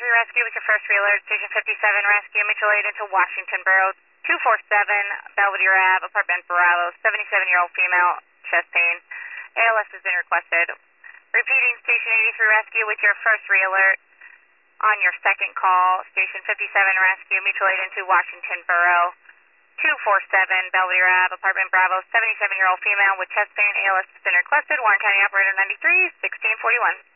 Rescue with your first realert, Station 57 Rescue, mutual aid into Washington Borough, 247 Belvedere Ave, apartment Bravo, 77-year-old female, chest pain. ALS has been requested. Repeating, Station 83 Rescue with your first realert on your second call, Station 57 Rescue, mutual aid into Washington Borough, 247 Belvedere Ave, apartment Bravo, 77-year-old female with chest pain. ALS has been requested. Warren County Operator 93, 1641.